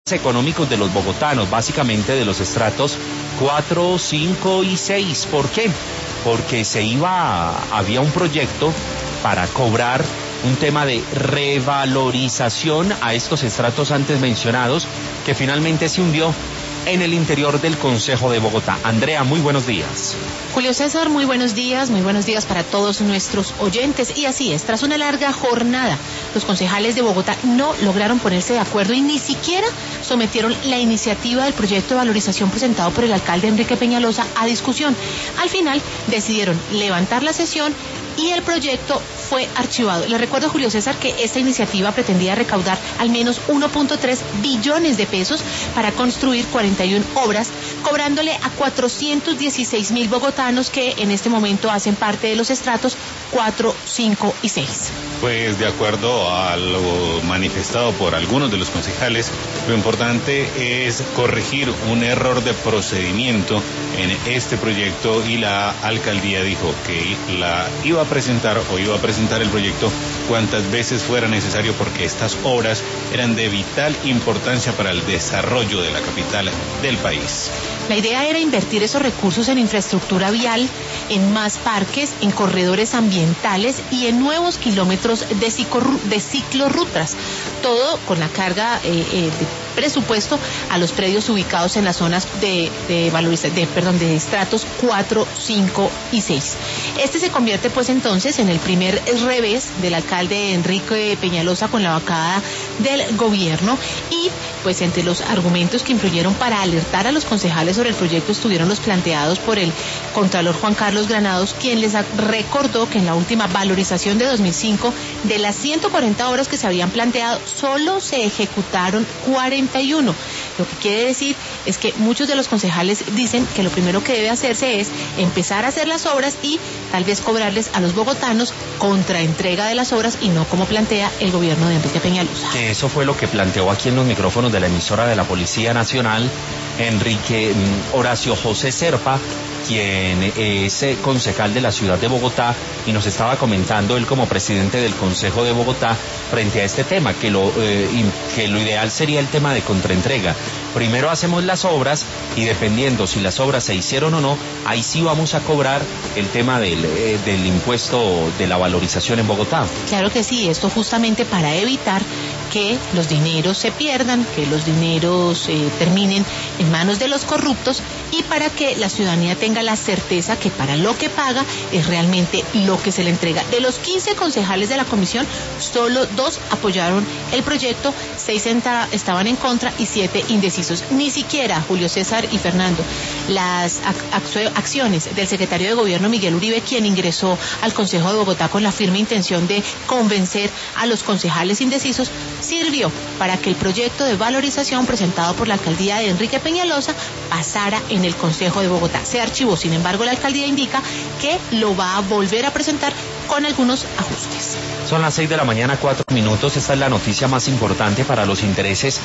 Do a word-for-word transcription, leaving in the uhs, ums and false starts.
económicos de los bogotanos, básicamente de los estratos cuatro, cinco y seis. ¿Por qué? Porque se iba, había un proyecto para cobrar un tema de revalorización a estos estratos antes mencionados, que finalmente se hundió en el interior del Concejo de Bogotá. Andrea, muy buenos días. Julio César, muy buenos días, muy buenos días para todos nuestros oyentes. Y así es, tras una larga jornada, los concejales de Bogotá no lograron ponerse de acuerdo y ni siquiera sometieron la iniciativa del proyecto de valorización presentado por el alcalde Enrique Peñalosa a discusión. Al final decidieron levantar la sesión y el proyecto fue archivado. Le recuerdo, Julio César, que esta iniciativa pretendía recaudar al menos uno punto tres billones de pesos para construir cuarenta y una obras, cobrándole a cuatrocientos dieciséis mil bogotanos que en este momento hacen parte de los estratos cuatro, cinco y seis. Pues de acuerdo a lo manifestado por algunos de los concejales, lo importante es corregir un error de procedimiento en este proyecto y la alcaldía dijo que la iba a presentar o iba a presentar el proyecto cuantas veces fuera necesario porque estas obras eran de vital importancia para el desarrollo de la capital del país. La idea era invertir esos recursos en infraestructura vial, en más parques, en corredores ambientales y en nuevos kilómetros de, ciclo, de ciclorrutas, todo con la carga eh, eh, de presupuesto a los predios ubicados en las zonas de, de, valoriza, de, perdón, de estratos cuatro, cinco y seis. Este se convierte pues entonces en el primer revés del alcalde Enrique Peñalosa con la bancada del gobierno y pues entre los argumentos que influyeron para alertar a los concejales sobre el proyecto estuvieron los planteados por el contralor Juan Carlos Granados, quien les recordó que en la última valorización de dos mil cinco, de las ciento cuarenta obras que se habían planteado, solo se ejecutaron cuarenta y uno. Lo que quiere decir es que muchos de los concejales dicen que lo primero que debe hacerse es empezar a hacer las obras y tal vez cobrarles a los bogotanos contraentrega de las obras y no como plantea el gobierno de Enrique Peñalosa. Que eso fue lo que planteó aquí en los micrófonos de la emisora de la Policía Nacional Enrique Horacio José Serpa, quien es concejal de la ciudad de Bogotá, y nos estaba comentando él como presidente del Consejo de Bogotá frente a este tema, que lo, eh, que lo ideal sería el tema de contraentrega. Primero hacemos las obras y dependiendo si las obras se hicieron o no, ahí sí vamos a cobrar el tema del, eh, del impuesto de la valorización en Bogotá. Claro que sí, esto justamente para evitar que los dineros se pierdan, que los dineros eh, terminen en manos de los corruptos y para que la ciudadanía tenga la certeza que para lo que paga es realmente lo que se le entrega. De los quince concejales de la comisión, solo dos apoyaron el proyecto, seis estaban en contra y siete indecisos. Ni siquiera, Julio César y Fernando, las ac acciones del secretario de Gobierno Miguel Uribe, quien ingresó al Consejo de Bogotá con la firme intención de convencer a los concejales indecisos, sirvió para que el proyecto de valorización presentado por la alcaldía de Enrique Peñalosa pasara en el Consejo de Bogotá. Se archivó, sin embargo, la alcaldía indica que lo va a volver a presentar con algunos ajustes. Son las seis de la mañana, cuatro minutos. Esta es la noticia más importante para los intereses